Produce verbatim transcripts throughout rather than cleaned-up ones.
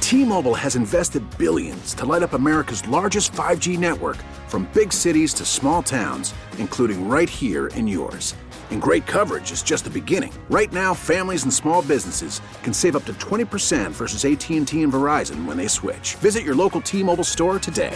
T-Mobile has invested billions to light up America's largest five G network, from big cities to small towns, including right here in yours. And great coverage is just the beginning. Right now, families and small businesses can save up to twenty percent versus A T and T and Verizon when they switch. Visit your local T-Mobile store today.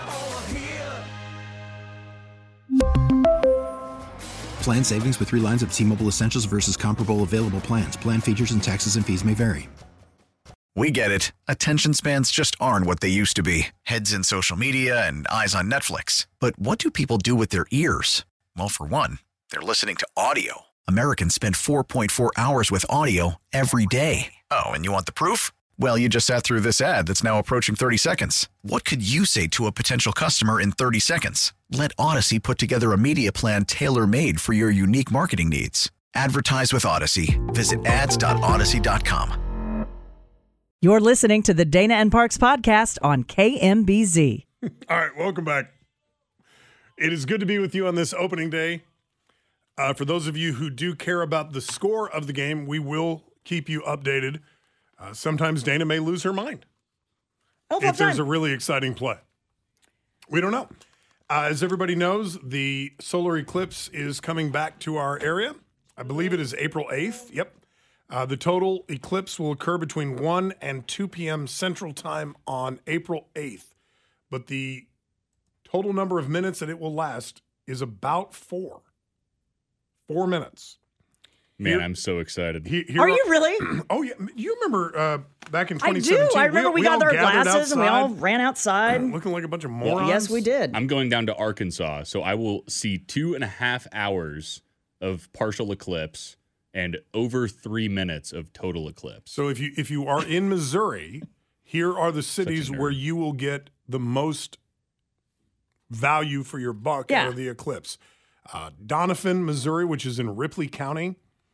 Plan savings with three lines of T-Mobile Essentials versus comparable available plans. Plan features and taxes and fees may vary. We get it. Attention spans just aren't what they used to be. Heads in social media and eyes on Netflix. But what do people do with their ears? Well, for one, they're listening to audio. Americans spend four point four hours with audio every day. Oh, and you want the proof? Well, you just sat through this ad that's now approaching thirty seconds. What could you say to a potential customer in thirty seconds? Let Odyssey put together a media plan tailor-made for your unique marketing needs. Advertise with Odyssey. Visit ads dot odyssey dot com. You're listening to the Dana and Parks podcast on K M B Z. All right, welcome back. It is good to be with you on this opening day. Uh, for those of you who do care about the score of the game, we will keep you updated. Uh, sometimes Dana may lose her mind Oh, if there's time. a really exciting play. We don't know. Uh, as everybody knows, the solar eclipse is coming back to our area. I believe it is April eighth. Yep. Uh, the total eclipse will occur between one and two p.m. Central Time on April eighth. But the total number of minutes that it will last is about four. Four minutes. Man, Here- I'm so excited. He- here Are you really? Oh, yeah. You remember uh, back in I twenty do. seventeen? I remember we, we got all our gathered glasses and we all outside, ran outside. looking like a bunch of morons. Yes, we did. I'm going down to Arkansas, so I will see two and a half hours of partial eclipse and over three minutes of total eclipse. So if you if you are in Missouri, here are the cities nerd. where you will get the most value for your buck Yeah. out of the eclipse. Uh, Doniphan, Missouri, which is in Ripley County,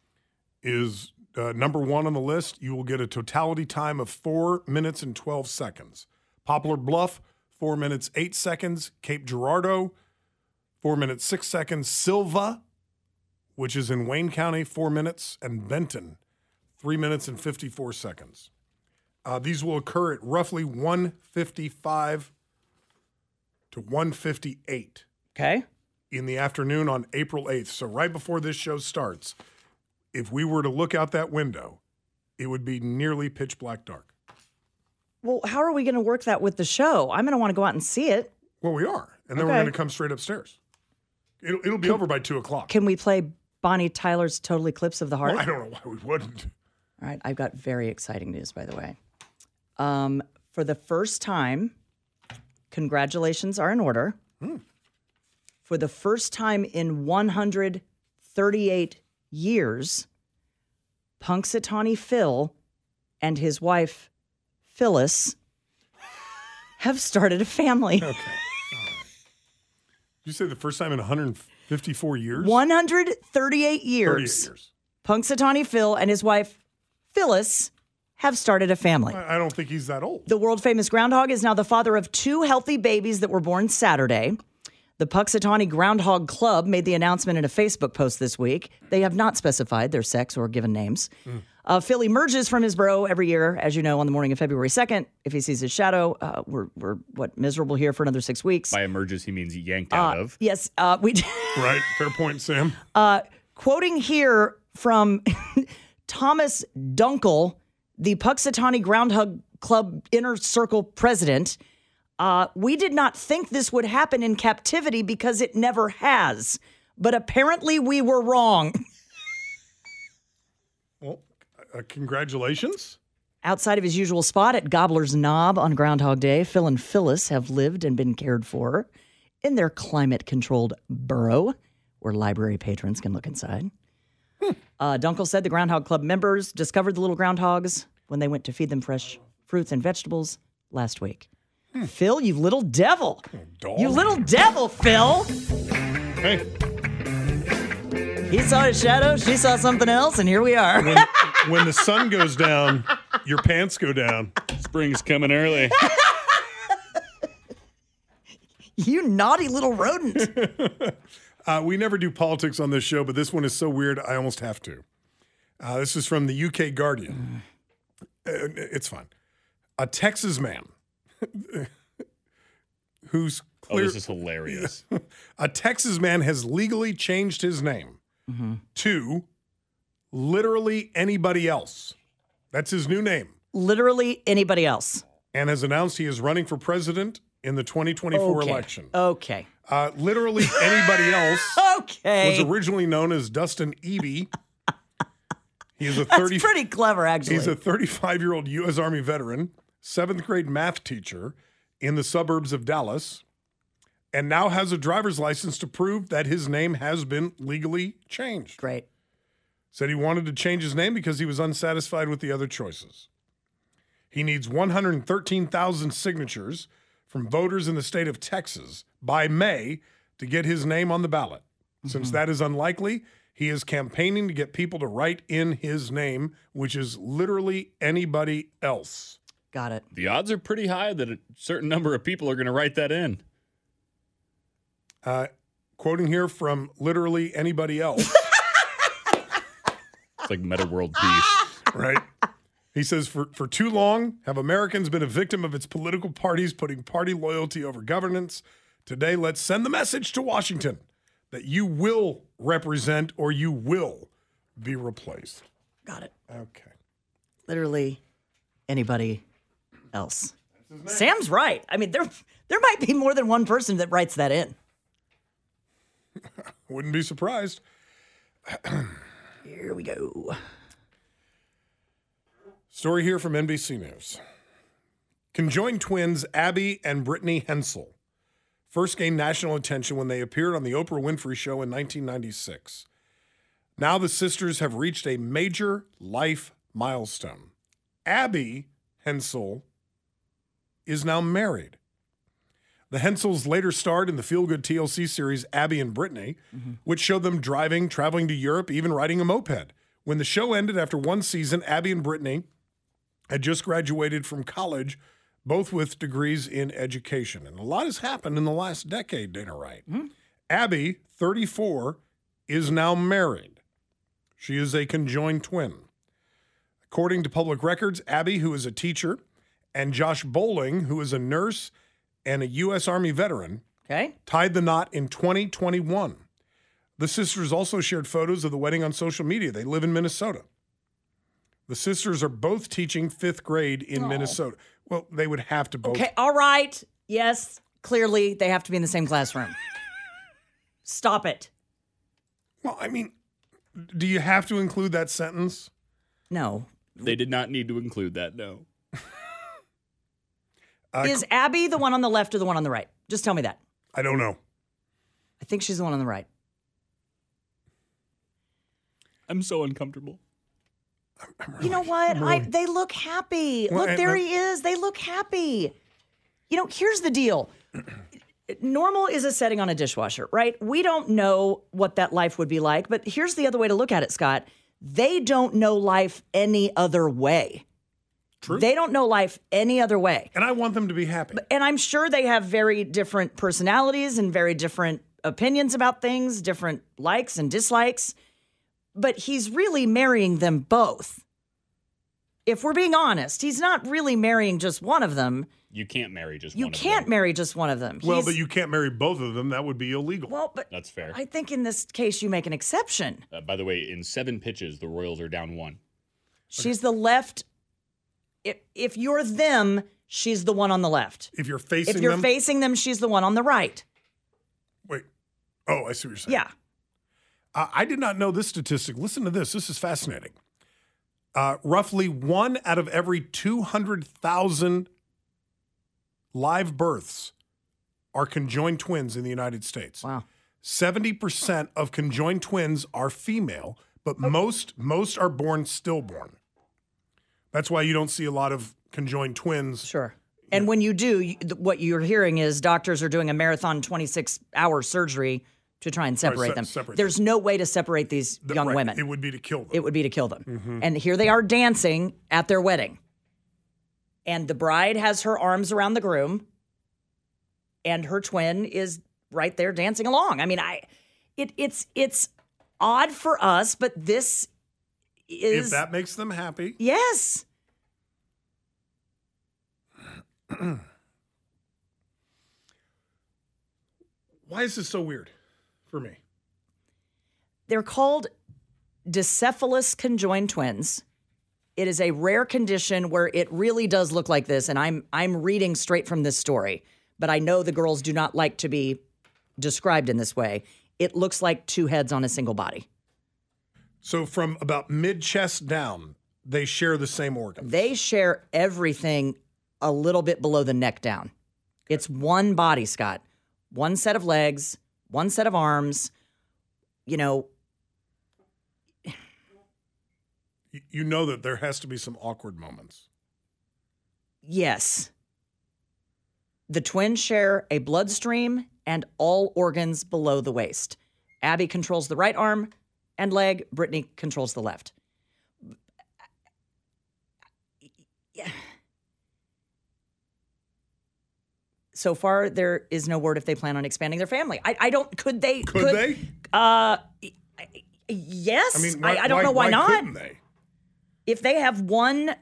is uh, number one on the list. You will get a totality time of four minutes and twelve seconds. Poplar Bluff, four minutes, eight seconds. Cape Girardeau, four minutes, six seconds. Silva, which is in Wayne County, four minutes. And Benton, three minutes and fifty-four seconds. Uh, these will occur at roughly one fifty-five to one fifty-eight Okay. in the afternoon on April eighth. So right before this show starts, if we were to look out that window, it would be nearly pitch black dark. Well, how are we going to work that with the show? I'm going to want to go out and see it. Well, we are. And then we're Okay. going to come straight upstairs. It'll, it'll be over by two o'clock. Can we play Bonnie Tyler's Total Eclipse of the Heart? Well, I don't know why we wouldn't. All right, I've got very exciting news, by the way. Um, for the first time, congratulations are in order. Hmm. For the first time in one hundred thirty-eight years, Punxsutawney Phil and his wife, Phyllis, have started a family. Okay. All right. Did you say the first time in one hundred fifty-four years? one hundred thirty-eight years. thirty-eight years. Punxsutawney Phil and his wife, Phyllis, have started a family. I I don't think he's that old. The world-famous groundhog is now the father of two healthy babies that were born Saturday. The Punxsutawney Groundhog Club made the announcement in a Facebook post this week. They have not specified their sex or given names. Mm. Uh, Phil emerges from his burrow every year, as you know, on the morning of February second. If he sees his shadow, uh, we're, we're, what, miserable here for another six weeks. By emerges, he means yanked out Uh, of. Yes, uh, we Right. Fair point, Sam. Uh, quoting here from Thomas Dunkel, the Punxsutawney Groundhog Club Inner Circle president, uh, we did not think this would happen in captivity because it never has. But apparently we were wrong. Well, uh, congratulations. Outside of his usual spot at Gobbler's Knob on Groundhog Day, Phil and Phyllis have lived and been cared for in their climate-controlled burrow, where library patrons can look inside. Hmm. Uh, Dunkel said the Groundhog Club members discovered the little groundhogs when they went to feed them fresh fruits and vegetables last week. Hmm. Phil, you little devil. Dog. You little devil, Phil. Hey, He saw his shadow, she saw something else, and here we are. when, when the sun goes down, your pants go down. Spring's coming early. You naughty little rodent. Uh, we never do politics on this show, but this one is so weird, I almost have to. Uh, this is from the U K Guardian. Uh, it's fine. A Texas man who's Oh, clear. this is hilarious. A Texas man has legally changed his name Mm-hmm. to literally anybody else. That's his new name. Literally anybody else. And has announced he is running for president in the twenty twenty-four Okay. election. Okay. Uh, literally anybody else Okay. was originally known as Dustin Eby. He is a That's thirty. pretty clever, actually. He's a thirty-five-year-old U S Army veteran, seventh grade math teacher in the suburbs of Dallas, and now has a driver's license to prove that his name has been legally changed. Great. Said he wanted to change his name because he was unsatisfied with the other choices. He needs one hundred thirteen thousand signatures from voters in the state of Texas by May to get his name on the ballot. Since that is unlikely, he is campaigning to get people to write in his name, which is literally anybody else. Got it. The odds are pretty high that a certain number of people are going to write that in. Uh, quoting here from literally anybody else. It's like Meta World Peace. Right? He says, for, for too long, have Americans been a victim of its political parties putting party loyalty over governance? Today, let's send the message to Washington that you will represent or you will be replaced. Got it. Okay. Literally anybody else. Sam's right. I mean, there there might be more than one person that writes that in. Wouldn't be surprised. Here we go. Story here from N B C News. Conjoined twins Abby and Brittany Hensel first gained national attention when they appeared on the Oprah Winfrey Show in nineteen ninety-six. Now the sisters have reached a major life milestone. Abby Hensel is now married. The Hensels later starred in the feel-good T L C series Abby and Brittany, mm-hmm. which showed them driving, traveling to Europe, even riding a moped. When the show ended after one season, Abby and Brittany had just graduated from college, both with degrees in education. And a lot has happened in the last decade, Dana Wright. Mm-hmm. Abby, thirty-four, is now married. She is a conjoined twin. According to public records, Abby, who is a teacher, and Josh Bowling, who is a nurse and a U S Army veteran, okay, tied the knot in twenty twenty-one. The sisters also shared photos of the wedding on social media. They live in Minnesota. The sisters are both teaching fifth grade in Oh. Minnesota. Well, they would have to both. Okay, all right. Yes, clearly they have to be in the same classroom. Stop it. Well, I mean, do you have to include that sentence? No. They did not need to include that, no. Uh, Is Abby the one on the left or the one on the right? Just tell me that. I don't know. I think she's the one on the right. I'm so uncomfortable. You know what? I, they look happy. Well, look, and- there he is. They look happy. You know, here's the deal. Normal is a setting on a dishwasher, right? We don't know what that life would be like, but here's the other way to look at it, Scott. They don't know life any other way. True. They don't know life any other way. And I want them to be happy. And I'm sure they have very different personalities and very different opinions about things, different likes and dislikes. But he's really marrying them both. If we're being honest, he's not really marrying just one of them. You can't marry just You one of can't them. marry just one of them. well, He's- but you can't marry both of them. That would be illegal. Well, but That's fair. I think in this case you make an exception. Uh, by the way, in seven pitches, the Royals are down one. She's the left. If if you're them, she's the one on the left. if you're facing If you're them. facing them, she's the one on the right. Wait. Oh, I see what you're saying. Yeah. Uh, I did not know this statistic. Listen to this. This is fascinating. Uh, roughly one out of every two hundred thousand live births are conjoined twins in the United States. Wow. seventy percent of conjoined twins are female, but most most are born stillborn. That's why you don't see a lot of conjoined twins. Sure. And when you do, you, th- what you're hearing is doctors are doing a marathon twenty-six hour surgery to try and separate se- them. separate There's no way to separate these The- young right, women. It would be to kill them. It would be to kill them. And here they are dancing at their wedding. And the bride has her arms around the groom, and her twin is right there dancing along. I mean, I it it's it's odd for us, but this is if that makes them happy. yes. Why is this so weird for me? They're called dicephalous conjoined twins. It is a rare condition where it really does look like this, and I'm I'm reading straight from this story, but I know the girls do not like to be described in this way. It looks like two heads on a single body. So from about mid-chest down, they share the same organs. They share everything a little bit below the neck down. It's one body, Scott. One set of legs, one set of arms, you know. You know that there has to be some awkward moments. Yes. The twins share a bloodstream and all organs below the waist. Abby controls the right arm and leg. Brittany controls the left. Yeah. So far, there is no word if they plan on expanding their family. I, I don't. Could they? Could, could they? Uh, yes. I mean, why, I, I don't why, know why, why not. Couldn't they? If they have one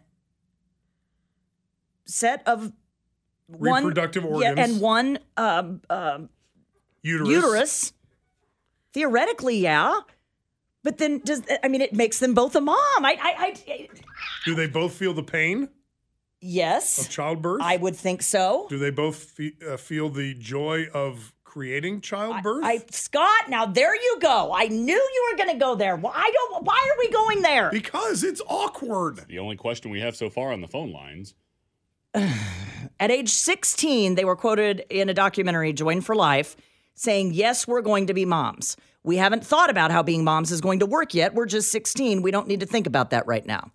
set of reproductive one, organs, yeah, and one um, um, uterus. uterus, theoretically, yeah. But then, does I mean it makes them both a mom? I, I, I do they both feel the pain? Yes, of childbirth. I would think so. Do they both fe- uh, feel the joy of creating childbirth? I, I Scott, now there you go. I knew you were going to go there. Why don't? Why are we going there? Because it's awkward. The only question we have so far on the phone lines. At age sixteen, they were quoted in a documentary, Join for Life, saying, yes, we're going to be moms. We haven't thought about how being moms is going to work yet. We're just sixteen. We don't need to think about that right now.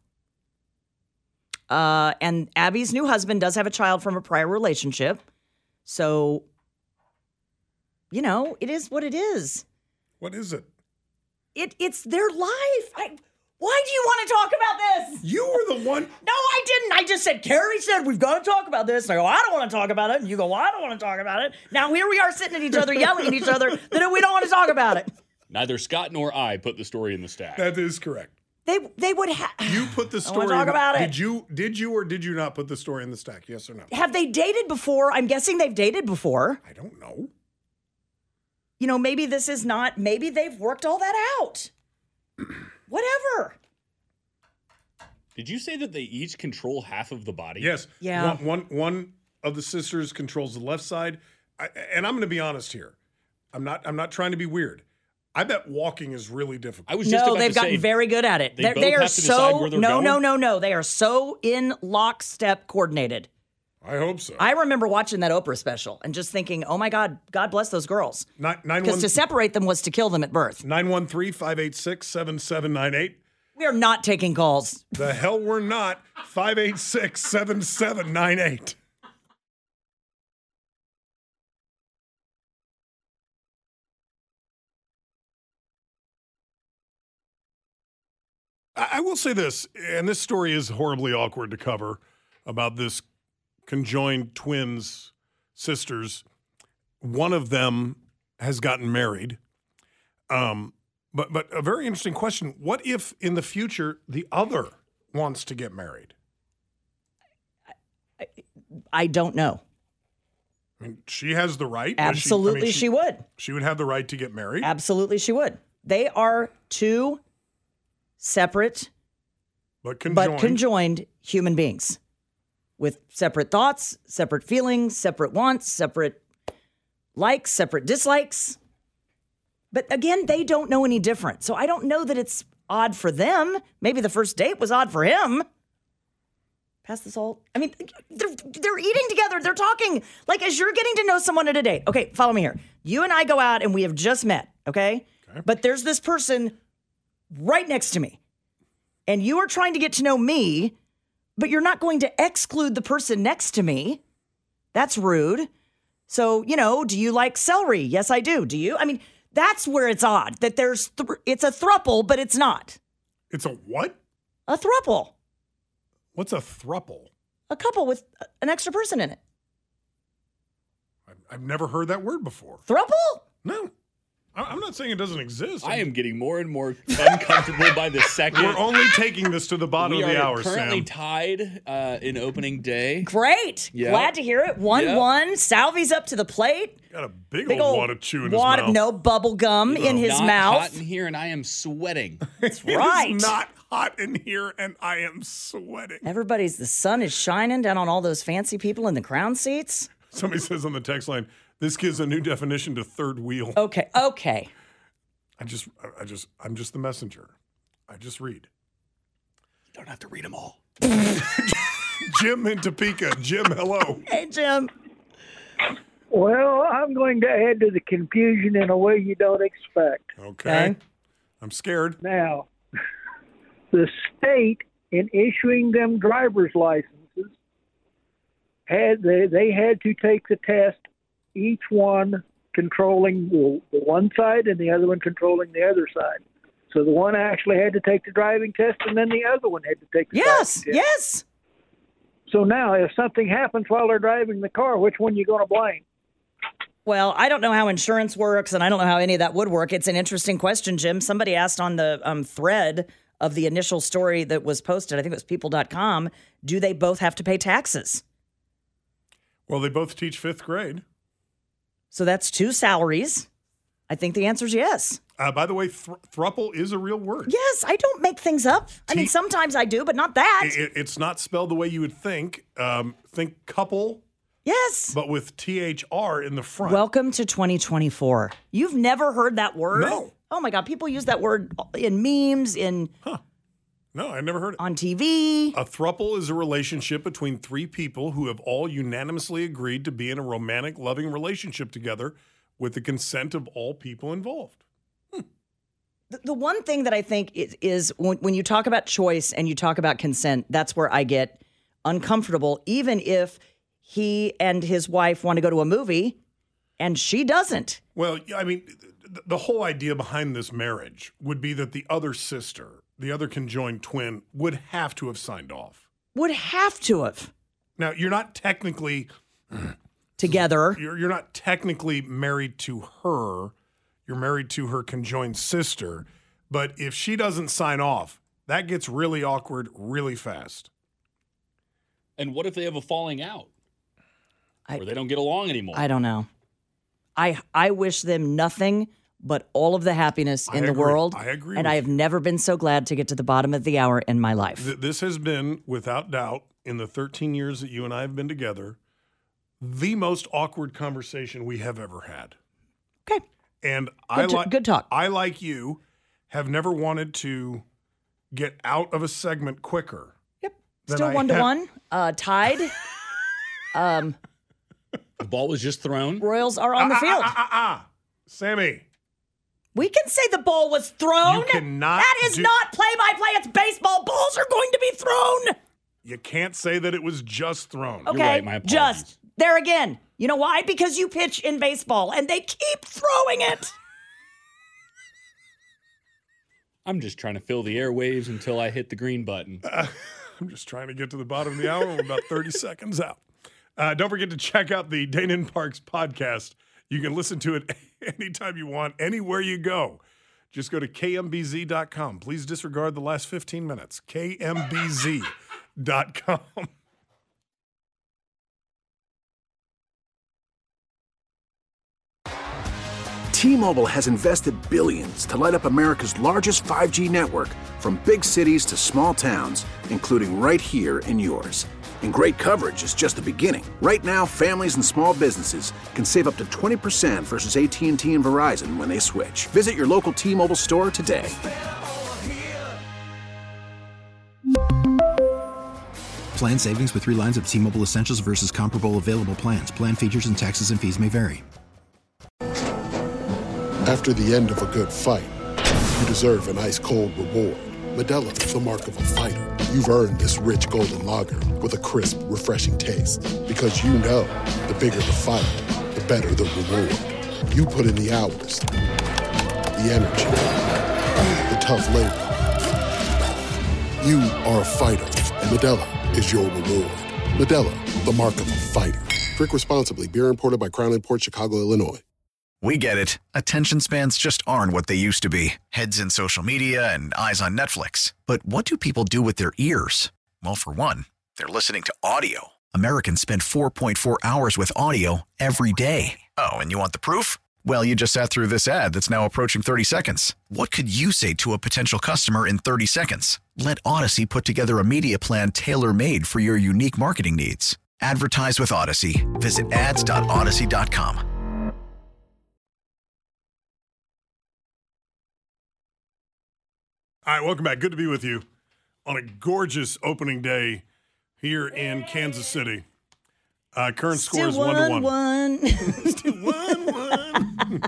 Uh, and Abby's new husband does have a child from a prior relationship. So, you know, it is what it is. What is it? It It's their life. I, why do you want to talk about this? You were the one. No, I didn't. I just said, Carrie said, we've got to talk about this. And I go, I don't want to talk about it. And you go, well, I don't want to talk about it. Now here we are sitting at each other, yelling at each other that we don't want to talk about it. Neither Scott nor I put the story in the stack. That is correct. They they would have. You put the story. I want to talk in, about it. Did you? Did you or did you not put the story in the stack? Yes or no? Have they dated before? I'm guessing they've dated before. I don't know. You know, maybe this is not. Maybe they've worked all that out. Whatever. Did you say that they each control half of the body? Yes. Yeah. One one, one of the sisters controls the left side, I, and I'm going to be honest here. I'm not. I'm not trying to be weird. I bet walking is really difficult. I was just no, about they've to gotten say, very good at it. They They're, both they are have to decide so where they're no, going? no, no, no. They are so in lockstep coordinated. I hope so. I remember watching that Oprah special and just thinking, oh my God, God bless those girls. Nine, nine, Because one, to separate them was to kill them at birth. nine one three, five eight six, seven seven nine eight. We are not taking calls. The hell we're not. five eight six, seven seven nine eight. I will say this, and this story is horribly awkward to cover, about this conjoined twins, sisters. One of them has gotten married. Um, but but a very interesting question. What if in the future the other wants to get married? I, I don't know. I mean, she has the right. Absolutely, she, I mean, she, she would. She would have the right to get married. Absolutely, she would. They are two separate but conjoined. but conjoined human beings with separate thoughts, separate feelings, separate wants, separate likes, separate dislikes. But again, they don't know any different. So I don't know that it's odd for them. Maybe the first date was odd for him. Pass the salt. I mean, they're, they're eating together. They're talking. Like, as you're getting to know someone at a date. Okay, follow me here. You and I go out and we have just met, okay? okay. But there's this person right next to me. And you are trying to get to know me, but you're not going to exclude the person next to me. That's rude. So, you know, do you like celery? Yes, I do. Do you? I mean, that's where it's odd, that there's, th- it's a throuple, but it's not. It's a what? A throuple. What's a throuple? A couple with an extra person in it. I've, I've never heard that word before. Throuple? No. I'm not saying it doesn't exist. I am getting more and more uncomfortable by the second. We're only taking this to the bottom we of the are hour, currently Sam. tied uh, in opening day. Great. Yeah. Glad to hear it. one one. Yeah. Salvy's up to the plate. Got a big, big old old wad of chew in wad his of mouth. no bubble gum You know, in his not mouth. hot in here, and I am sweating. That's It right. is not hot in here, and I am sweating. Everybody's, the sun is shining down on all those fancy people in the crown seats. Somebody says on the text line, this gives a new definition to third wheel. Okay, okay. I just, I just, I'm just the messenger. I just read. You don't have to read them all. Jim in Topeka. Jim, hello. Hey, Jim. Well, I'm going to add to the confusion in a way you don't expect. Okay. Okay. I'm scared. Now, the state, in issuing them driver's licenses, had they, they had to take the test, each one controlling the, the one side and the other one controlling the other side. So the one actually had to take the driving test, and then the other one had to take the Yes, driving test. yes. So now, if something happens while they're driving the car, which one are you going to blame? Well, I don't know how insurance works, and I don't know how any of that would work. It's an interesting question, Jim. Somebody asked on the um, thread of the initial story that was posted, I think it was people dot com, do they both have to pay taxes? Well, they both teach fifth grade. So that's two salaries. I think the answer is yes. Uh, by the way, thr- thruple is a real word. Yes, I don't make things up. I mean, T- sometimes I do, but not that. It, it, it's not spelled the way you would think. Um, think couple, Yes. but with T H R in the front. Welcome to twenty twenty-four. You've never heard that word? No. Oh my God, people use that word in memes, in No, I never heard it. on T V. A thruple is a relationship between three people who have all unanimously agreed to be in a romantic, loving relationship together with the consent of all people involved. The, the one thing that I think is, is when, when you talk about choice and you talk about consent, that's where I get uncomfortable, even if he and his wife want to go to a movie and she doesn't. Well, I mean, th- the whole idea behind this marriage would be that the other sister, the other conjoined twin, would have to have signed off. Would have to have. Now, you're not technically Together. you're you're not technically married to her. You're married to her conjoined sister. But if she doesn't sign off, that gets really awkward really fast. And what if they have a falling out? I- or they don't get along anymore? I don't know. I I wish them nothing but all of the happiness I in the agree. world. I agree And with I have you. never been so glad to get to the bottom of the hour in my life. Th- this has been, without doubt, in the thirteen years that you and I have been together, the most awkward conversation we have ever had. Okay. And I Good, t- like good talk. I, like you, have never wanted to get out of a segment quicker. Yep. Then Still I one to have- one. Uh, tied. um, The ball was just thrown. Royals are on the Ah, field. Ah, ah, ah, ah. Sammy, We can say the ball was thrown. You cannot That is do- not play-by-play. It's baseball. Balls are going to be thrown. you can't say that it was just thrown. Okay. right, my apologies. Just there again. You know why? Because you pitch in baseball and they keep throwing it. I'm just trying to fill the airwaves until I hit the green button. I'm just trying to get to the bottom of the hour. We're about thirty seconds out. Uh, don't forget to check out the Dane and Parks podcast. You can listen to it anytime you want, anywhere you go. Just go to K M B Z dot com. Please disregard the last fifteen minutes. K M B Z dot com. T-Mobile has invested billions to light up America's largest five G network, from big cities to small towns, including right here in yours. And great coverage is just the beginning. Right now, families and small businesses can save up to twenty percent versus A T and T and Verizon when they switch. Visit your local T-Mobile store today. Plan savings with three lines of T-Mobile Essentials versus comparable available plans. Plan features and taxes and fees may vary. After the end of a good fight, you deserve an ice-cold reward. Modelo is the mark of a fighter. You've earned this rich golden lager with a crisp, refreshing taste. Because you know, the bigger the fight, the better the reward. You put in the hours, the energy, the tough labor. You are a fighter, and Modelo is your reward. Modelo, the mark of a fighter. Drink responsibly. Beer imported by Crown Imports, Chicago, Illinois. We get it. Attention spans just aren't what they used to be. Heads in social media and eyes on Netflix. But what do people do with their ears? Well, for one, they're listening to audio. Americans spend four point four hours with audio every day. Oh, and you want the proof? Well, you just sat through this ad that's now approaching thirty seconds. What could you say to a potential customer in thirty seconds? Let Odyssey put together a media plan tailor-made for your unique marketing needs. Advertise with Odyssey. Visit ads dot odyssey dot com. All right, welcome back. Good to be with you on a gorgeous opening day here in Kansas City. Uh, current score is one to one. one. Still one one.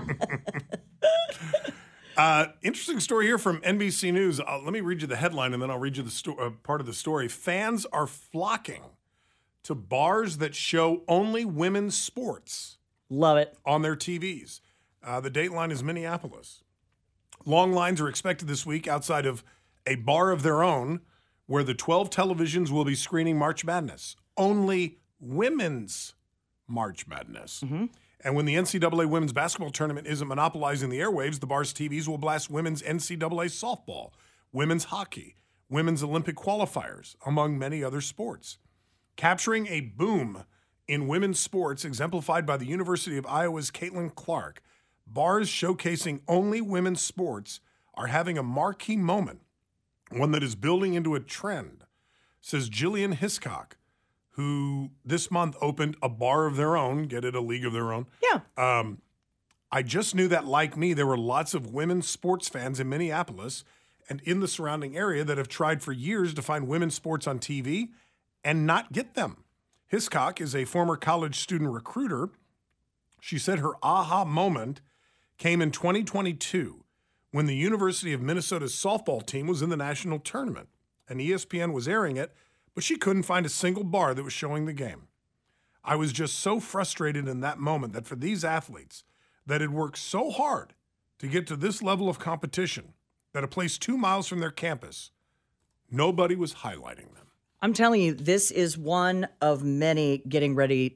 uh, interesting story here from N B C News. Uh, let me read you the headline, and then I'll read you the sto- uh, part of the story. Fans are flocking to bars that show only women's sports. Love it. On their T Vs. Uh, the dateline is Minneapolis. Long lines are expected this week outside of a bar of their own where the twelve televisions will be screening March Madness. Only women's March Madness. Mm-hmm. And when the N C double A women's basketball tournament isn't monopolizing the airwaves, the bar's T Vs will blast women's N C double A softball, women's hockey, women's Olympic qualifiers, among many other sports. Capturing a boom in women's sports exemplified by the University of Iowa's Caitlin Clark, bars showcasing only women's sports are having a marquee moment, one that is building into a trend, says Jillian Hiscock, who this month opened a bar of their own, get it, a league of their own. Yeah. Um, I just knew that, like me, there were lots of women's sports fans in Minneapolis and in the surrounding area that have tried for years to find women's sports on T V and not get them. Hiscock is a former college student recruiter. She said her aha moment came in twenty twenty-two when the University of Minnesota's softball team was in the national tournament, and E S P N was airing it, but she couldn't find a single bar that was showing the game. I was just so frustrated in that moment that for these athletes that had worked so hard to get to this level of competition, that a place two miles from their campus, nobody was highlighting them. I'm telling you, this is one of many getting ready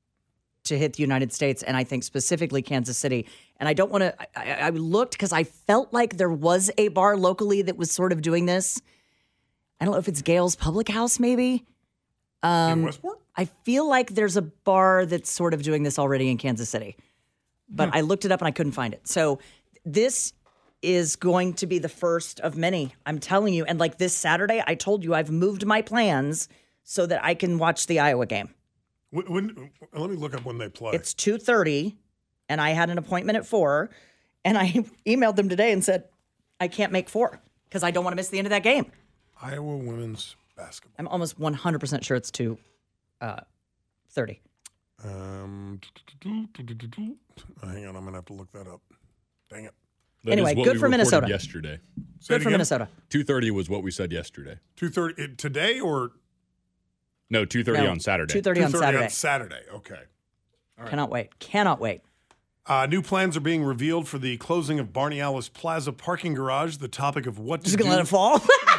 to hit the United States, and I think specifically Kansas City. And I don't want to, I, I looked because I felt like there was a bar locally that was sort of doing this. I don't know if it's Gale's Public House, maybe. Um, in Westport? I feel like there's a bar that's sort of doing this already in Kansas City. But hmm. I looked it up and I couldn't find it. So this is going to be the first of many, I'm telling you. And like this Saturday, I told you I've moved my plans so that I can watch the Iowa game. When, when, let me look up when they play. It's two thirty, and I had an appointment at four, and I emailed them today and said, I can't make four because I don't want to miss the end of that game. Iowa women's basketball. I'm almost one hundred percent sure it's two thirty. Um, hang on, I'm going to have to look that up. Dang it. That anyway, good for Minnesota. Yesterday. Say good for Minnesota. two thirty was what we said yesterday. two thirty today or? No, two thirty No, on Saturday. two thirty on Saturday. on Saturday, okay. All right. Cannot wait. Cannot wait. Uh, new plans are being revealed for the closing of Barney Alice Plaza parking garage. The topic of what to Just do. going to let it fall?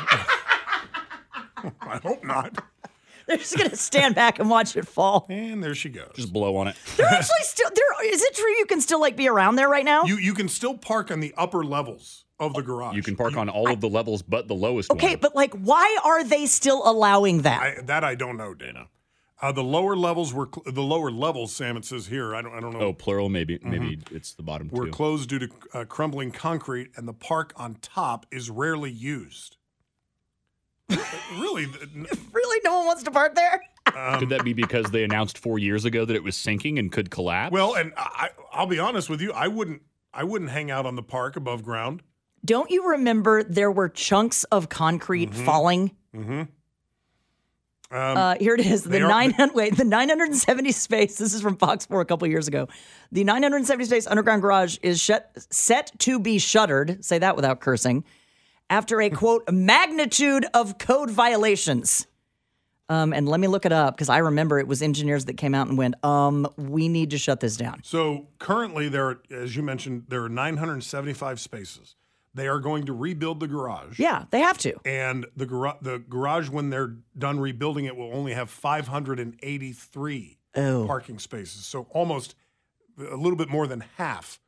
I hope not. They're just going to stand back and watch it fall. And there she goes. Just blow on it. They're actually still, there. Is it true you can still like be around there right now? You you can still park on the upper levels of the garage. You can park on all of the levels but the lowest Okay, one. but like, why are they still allowing that? I, that I don't know, Dana. Uh, the lower levels were cl- the lower levels. Sam, it says here. I don't. I don't know. Oh, plural. Maybe. Mm-hmm. Maybe it's the bottom Were two. closed due to uh, crumbling concrete, and the park on top is rarely used. Really? Really, no one wants to park there? Um, Could that be because they announced four years ago that it was sinking and could collapse? Well, and I, I'll be honest with you. I wouldn't. I wouldn't hang out on the park above ground. Don't you remember there were chunks of concrete Mm-hmm. falling? Mm-hmm. Um, Uh, here it is. The they are- nine hundred wait, the nine hundred seventy space. This is from Fox four a couple years ago. The nine hundred seventy space underground garage is shut, set to be shuttered. Say that without cursing. After a quote magnitude of code violations. Um, and let me look it up because I remember it was engineers that came out and went, um, we need to shut this down. So currently, there, are, as you mentioned, there are nine hundred seventy-five spaces. They are going to rebuild the garage. Yeah, they have to. And the, gar- the garage, when they're done rebuilding it, will only have five hundred eighty-three Oh. parking spaces. So almost a little bit more than half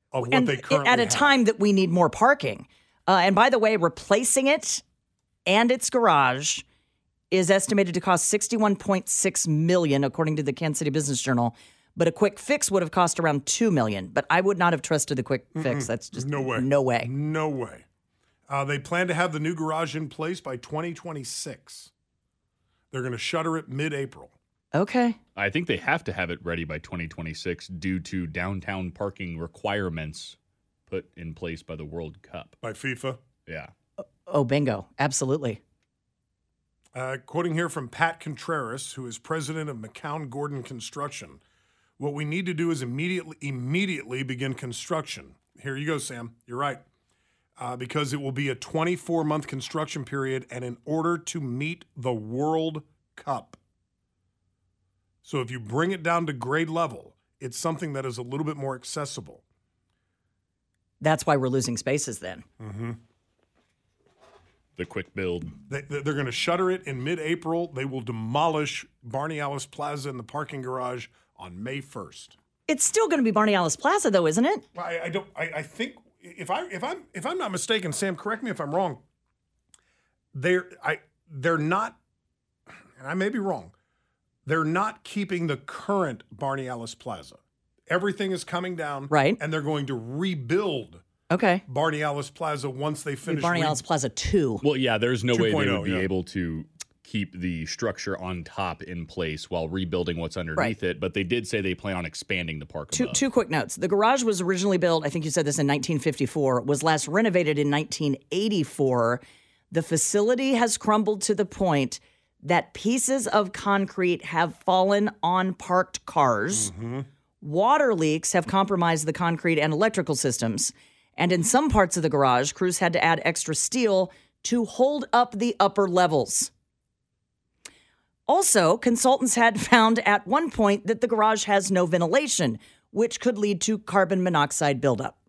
of what and they currently at a have. time that we need more parking. Uh, and by the way, replacing it and its garage is estimated to cost sixty-one point six million dollars, according to the Kansas City Business Journal. But a quick fix would have cost around two million dollars. But I would not have trusted the quick fix. That's just No way. No way. No way. Uh, they plan to have the new garage in place by twenty twenty-six. They're going to shutter it mid-April. Okay. I think they have to have it ready by twenty twenty-six due to downtown parking requirements put in place by the World Cup. By FIFA. Yeah. Oh, bingo. Absolutely. Uh, quoting here from Pat Contreras, who is president of McCown Gordon Construction. What we need to do is immediately immediately begin construction. Here you go, Sam. You're right. Uh, because it will be a twenty-four month construction period, and in order to meet the World Cup. So if you bring it down to grade level, it's something that is a little bit more accessible. That's why we're losing spaces then. Mm-hmm. The quick build. They, they're going to shutter it in mid-April. They will demolish Barney Alice Plaza and the parking garage on May first. It's still going to be Barney Alice Plaza, though, isn't it? I, I don't. I, I think if I if I'm if I'm not mistaken, Sam, correct me if I'm wrong. They're I they're not, and I may be wrong. They're not keeping the current Barney Alice Plaza. Everything is coming down, right? And they're going to rebuild. Okay. Barney Alice Plaza once they finish. Barney re- Alice Plaza two. Well, yeah, there's no way they would be yeah. able to keep the structure on top in place while rebuilding what's underneath Right. it. But they did say they plan on expanding the park Two, above. two quick notes. The garage was originally built, I think you said this in nineteen fifty-four, was last renovated in nineteen eighty-four. The facility has crumbled to the point that pieces of concrete have fallen on parked cars. Mm-hmm. Water leaks have compromised the concrete and electrical systems. And in some parts of the garage, crews had to add extra steel to hold up the upper levels. Also, consultants had found at one point that the garage has no ventilation, which could lead to carbon monoxide buildup.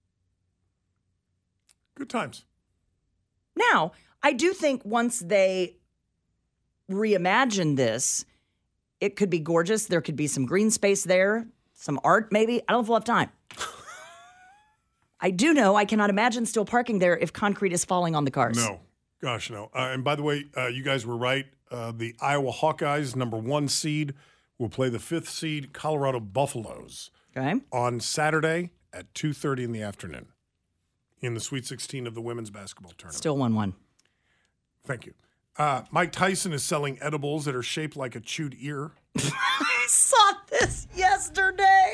Good times. Now, I do think once they reimagine this, it could be gorgeous. There could be some green space there, some art maybe. I don't know if we'll have time. I do know I cannot imagine still parking there if concrete is falling on the cars. No. Gosh, no. Uh, and by the way, uh, you guys were right. Uh, the Iowa Hawkeyes, number one seed, will play the fifth seed Colorado Buffaloes Okay. on Saturday at two thirty in the afternoon in the Sweet sixteen of the women's basketball tournament. Still one one. Thank you. Uh, Mike Tyson is selling edibles that are shaped like a chewed ear. I saw this yesterday.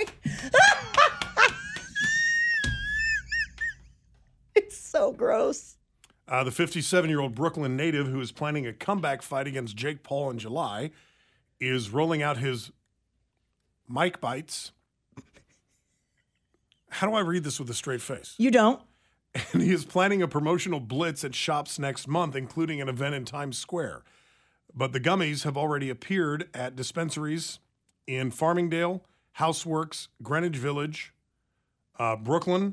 It's so gross. Uh, the fifty-seven-year-old Brooklyn native who is planning a comeback fight against Jake Paul in July is rolling out his Mike Bites. How do I read this with a straight face? You don't? And he is planning a promotional blitz at shops next month, including an event in Times Square. But the gummies have already appeared at dispensaries in Farmingdale, Houseworks, Greenwich Village, uh, Brooklyn.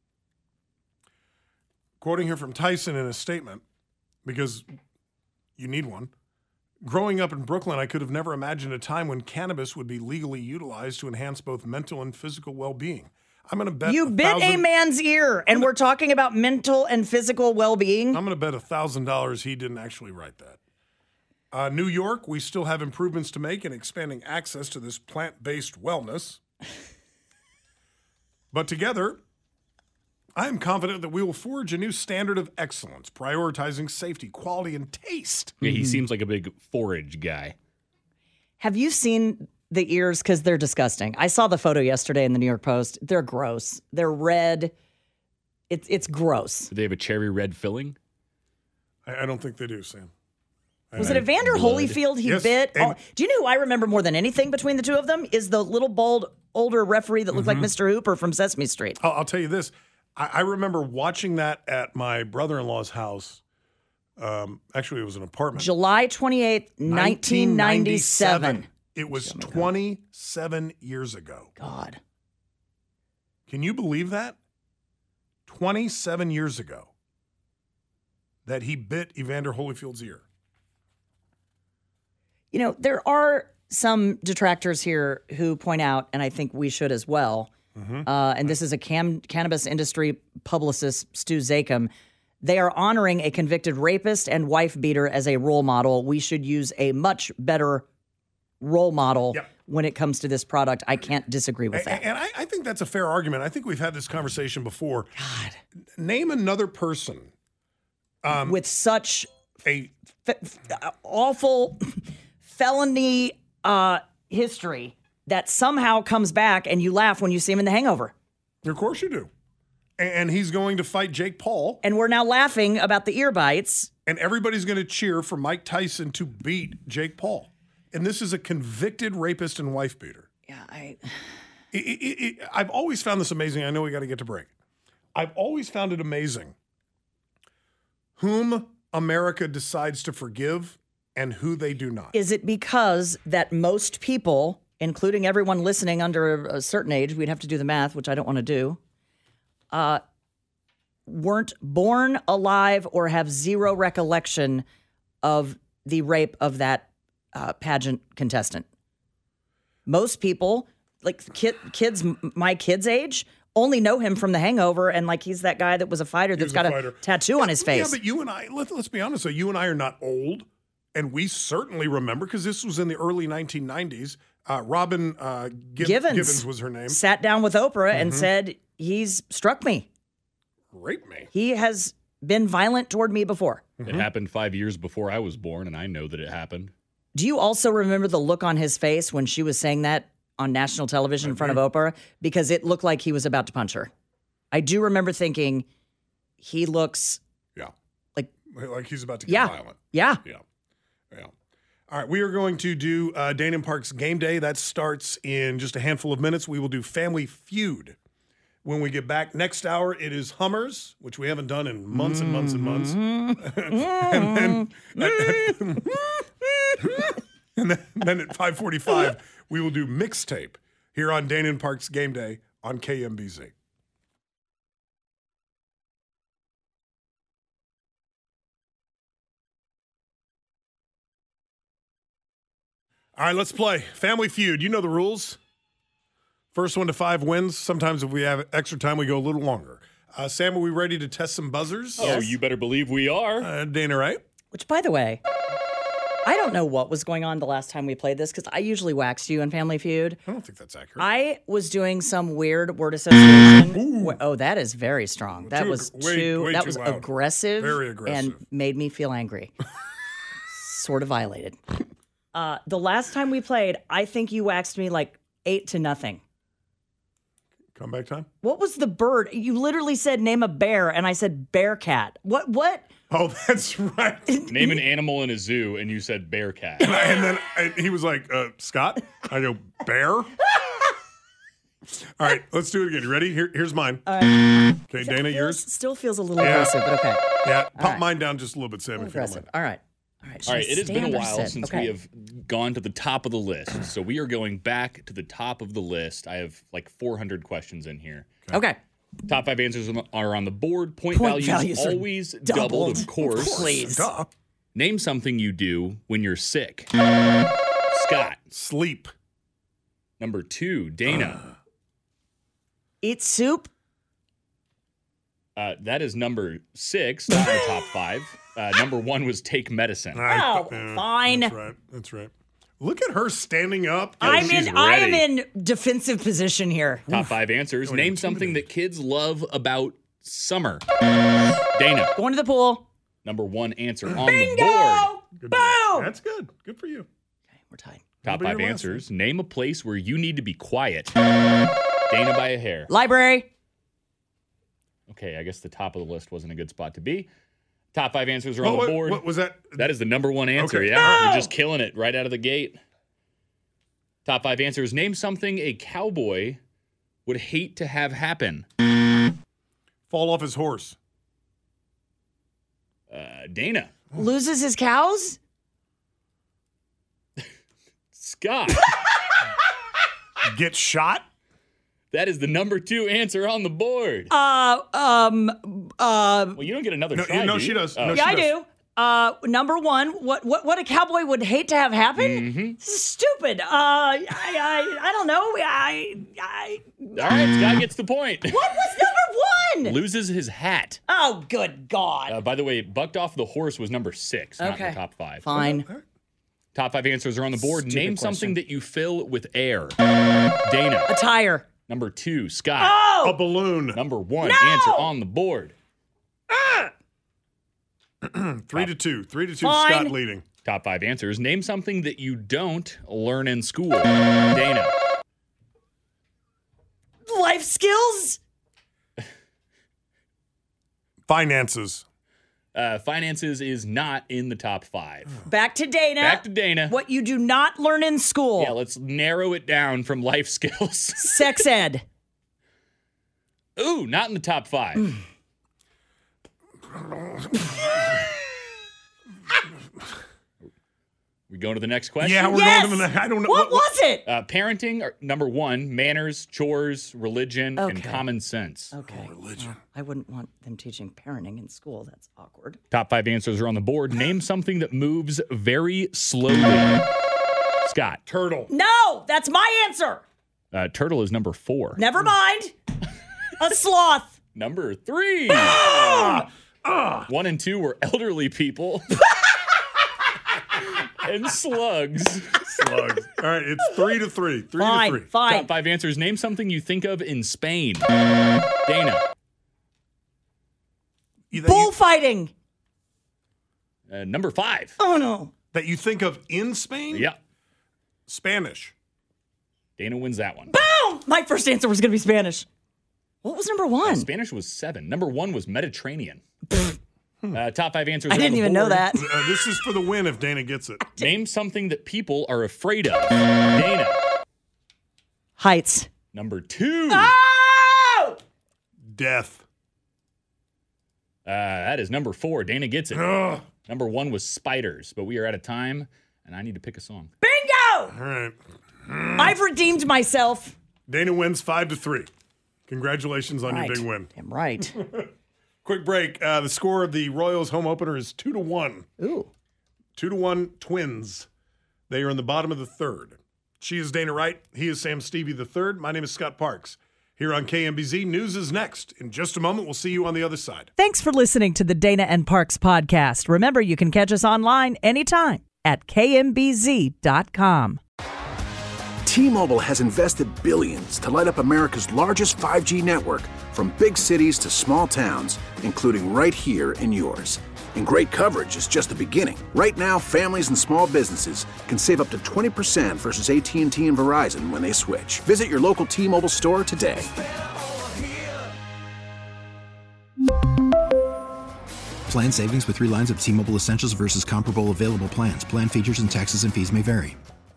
Quoting here from Tyson in a statement, because you need one. Growing up in Brooklyn, I could have never imagined a time when cannabis would be legally utilized to enhance both mental and physical well-being. I'm going to bet You a bit thousand, a man's ear, and we're talking about mental and physical well-being. I'm going to bet a thousand dollars he didn't actually write that. Uh, New York, we still have improvements to make in expanding access to this plant-based wellness. But together, I am confident that we will forge a new standard of excellence, prioritizing safety, quality, and taste. Yeah, he seems like a big forage guy. Have you seen the ears? Because they're disgusting. I saw the photo yesterday in the New York Post. They're gross. They're red. It's it's gross. Do they have a cherry red filling? I, I don't think they do, Sam. Was it Evander blood. Holyfield he Yes, bit? and- Oh, do you know who I remember more than anything between the two of them? Is the little bald older referee that looked like Mister Hooper from Sesame Street. I'll, I'll tell you this. I, I remember watching that at my brother-in-law's house. Um, actually, it was an apartment. July twenty-eighth, nineteen ninety-seven. It was twenty-seven years ago. God. Can you believe that? twenty-seven years ago that he bit Evander Holyfield's ear. You know, there are some detractors here who point out, and I think we should as well, Mm-hmm. uh, and this is a cam- cannabis industry publicist, Stu Zakem. They are honoring a convicted rapist and wife beater as a role model. We should use a much better role model Yep. when it comes to this product. I can't disagree with that. And, and I, I think that's a fair argument. I think we've had this conversation before. God. Name another person. Um, with such a f- f- awful felony uh, history that somehow comes back and you laugh when you see him in The Hangover. Of course you do. And, and he's going to fight Jake Paul. And we're now laughing about the ear bites. And everybody's going to cheer for Mike Tyson to beat Jake Paul. And this is a convicted rapist and wife beater. Yeah, I. It, it, it, I've always found this amazing. I know we got to get to break. I've always found it amazing whom America decides to forgive and who they do not. Is it because that most people, including everyone listening under a certain age, we'd have to do the math, which I don't want to do, uh, weren't born alive or have zero recollection of the rape of that uh, pageant contestant? Most people, like kid, kids my kids' age, only know him from The Hangover, and like he's that guy that was a fighter that's was got a a, fighter. tattoo Yeah, on his face. Yeah, but you and I, let, let's be honest, though, you and I are not old, and we certainly remember, because this was in the early nineteen nineties, uh, Robin uh, Giv- Givens, Givens was her name. Sat down with Oprah and Mhm. said, he's struck me. Raped me. He has been violent toward me before. It happened five years before I was born, and I know that it happened. Do you also remember the look on his face when she was saying that on national television in front of Oprah? Because it looked like he was about to punch her. I do remember thinking, he looks Yeah. like, Like he's about to get yeah, violent. yeah. Yeah. Yeah. All right, we are going to do uh, Dana and Park's Game Day. That starts in just a handful of minutes. We will do Family Feud. When we get back next hour, it is Hummers, which we haven't done in months and months and months. and then, and then, then at five forty-five, we will do Mixtape here on Dana and Park's Game Day on K M B Z. All right, let's play Family Feud. You know the rules. First one to five wins. Sometimes if we have extra time, we go a little longer. Uh, Sam, are we ready to test some buzzers? Oh, you better believe we are. Uh, Dana, right? Which, by the way, I don't know what was going on the last time we played this because I usually waxed you in Family Feud. I don't think that's accurate. I was doing some weird word association. Wh- Oh, that is very strong. That Too was ag- way- too. way that too was loud. aggressive. Very aggressive. and made me feel angry. Sort of violated. Uh, the last time we played, I think you waxed me like eight to nothing. Comeback time? What was the bird? You literally said name a bear, and I said bear cat. What? What? Oh, that's right. Name an animal in a zoo, and you said bear cat. And then I, he was like, uh, Scott? I go, bear? All right, let's do it again. You ready? Here, here's mine. Okay, Dana, Feels- yours? Still feels a little Yeah. aggressive, but okay. Yeah, pop right. mine down just a little bit, Sam, if you don't Aggressive. mind. All right. All right. All right, should I it has been a stand or while sit? since Okay. we have gone to the top of the list. So we are going back to the top of the list. I have like four hundred questions in here. Okay. Top five answers are on the board. Point, Point values, values are always doubled, doubled. of course. Please. Duh. Name something you do when you're sick. Scott. Sleep. Number two, Dana. Eat soup. Uh, that is number six, not in the top five. Uh, number one was take medicine. I- Oh, fine. That's right. That's right. Look at her standing up. I'm she's in. I am ready. in defensive position here. Top five answers. Don't Name intimidate. something that kids love about summer. Dana. Going to the pool. Number one answer on Bingo! the board. Good Boom! That's good. Good for you. Okay, we're tied. Top Nobody five your last answers. Name a place where you need to be quiet. Dana by a hair. Library. Okay, I guess the top of the list wasn't a good spot to be. Top five answers are Oh, on the what, board. what was that? That is the number one answer. Okay. Yeah, No! you're just killing it right out of the gate. Top five answers. Name something a cowboy would hate to have happen. Fall off his horse. Uh, Dana. Loses his cows. Scott. Get shot? That is the number two answer on the board. Uh, um, uh, Well, you don't get another No, try. no do she you? does. Oh. No, yeah, she I does. do. Uh, number one, what, what what a cowboy would hate to have happen? Mm-hmm. This is stupid. Uh, I, I I don't know. I I. All right, Scott gets the point. What was number one? Loses his hat. Oh, good God. Uh, by the way, bucked off the horse was number six, not in Okay. the top five. Fine. Top five answers are on the board. Stupid Name question. something that you fill with air. Dana. A tire. Number two, Scott. Oh! A balloon. Number one, No! answer on the board. Three to two. Three to two. Fine. Scott leading. Top five answers. Name something that you don't learn in school. Dana. Life skills? Finances. Uh, finances is not in the top five. Back to Dana. Back to Dana. What you do not learn in school. Yeah, let's narrow it down from life skills. Sex ed. Ooh, not in the top five. We going to the next question? Yeah, we're Yes! going to the. I don't know. What was it? Uh, parenting, are, number one, manners, chores, religion, and Okay. common sense. Okay. religion. Well, I wouldn't want them teaching parenting in school. That's awkward. Top five answers are on the board. Name something that moves very slowly. Scott. Turtle. No, that's my answer. Uh, turtle is number four. Never mind. A sloth. Number three. One and two were elderly people. And slugs. Slugs. All right, it's three to three. Three Fine, to three. fine. Top five answers. Name something you think of in Spain. Dana. You- that, you, Bullfighting. Uh, number five. Oh, no. that you think of in Spain? Yeah. Spanish. Dana wins that one. Boom! My first answer was going to be Spanish. What was number one? Spanish was seven. Number one was Mediterranean. uh, top five answers. I are on didn't the even know board. that. Uh, this is for the win if Dana gets it. Name something that people are afraid of. Dana. Heights. Number two. Oh! Death. Uh, that is number four. Dana gets it. Ugh. Number one was spiders, but we are out of time, and I need to pick a song. Bingo! All right. I've redeemed myself. Dana wins five to three. Congratulations on Right. your big win. Damn right. Quick break. Uh, the score of the Royals home opener is two to one. Ooh. Two to one Twins. They are in the bottom of the third. She is Dana Wright. He is Sam Stevie the third. My name is Scott Parks. Here on K M B Z, news is next. In just a moment, we'll see you on the other side. Thanks for listening to the Dana and Parks podcast. Remember, you can catch us online anytime at K M B Z dot com. T-Mobile has invested billions to light up America's largest five G network, from big cities to small towns, including right here in yours. And great coverage is just the beginning. Right now, families and small businesses can save up to twenty percent versus A T and T and Verizon when they switch. Visit your local T-Mobile store today. Plan savings with three lines of T-Mobile Essentials versus comparable available plans. Plan features and taxes and fees may vary.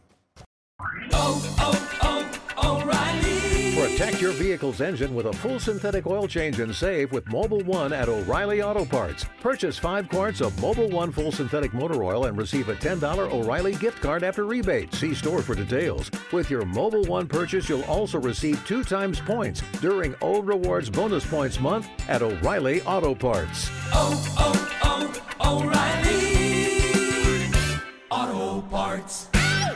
Protect your vehicle's engine with a full synthetic oil change and save with Mobile One at O'Reilly Auto Parts. Purchase five quarts of Mobile One full synthetic motor oil and receive a ten dollars O'Reilly gift card after rebate. See store for details. With your Mobile One purchase, you'll also receive two times points during O Rewards Bonus Points Month at O'Reilly Auto Parts. Oh, oh, oh, O'Reilly Auto Parts.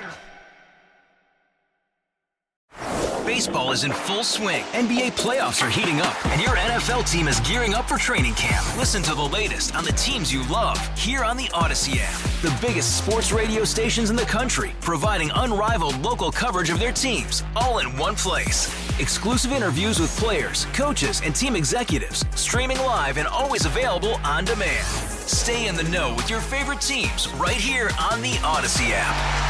Baseball is in full swing. N B A playoffs are heating up, and your N F L team is gearing up for training camp. Listen to the latest on the teams you love here on the Odyssey app. The biggest sports radio stations in the country, providing unrivaled local coverage of their teams, all in one place. Exclusive interviews with players, coaches, and team executives, streaming live and always available on demand. Stay in the know with your favorite teams right here on the Odyssey app.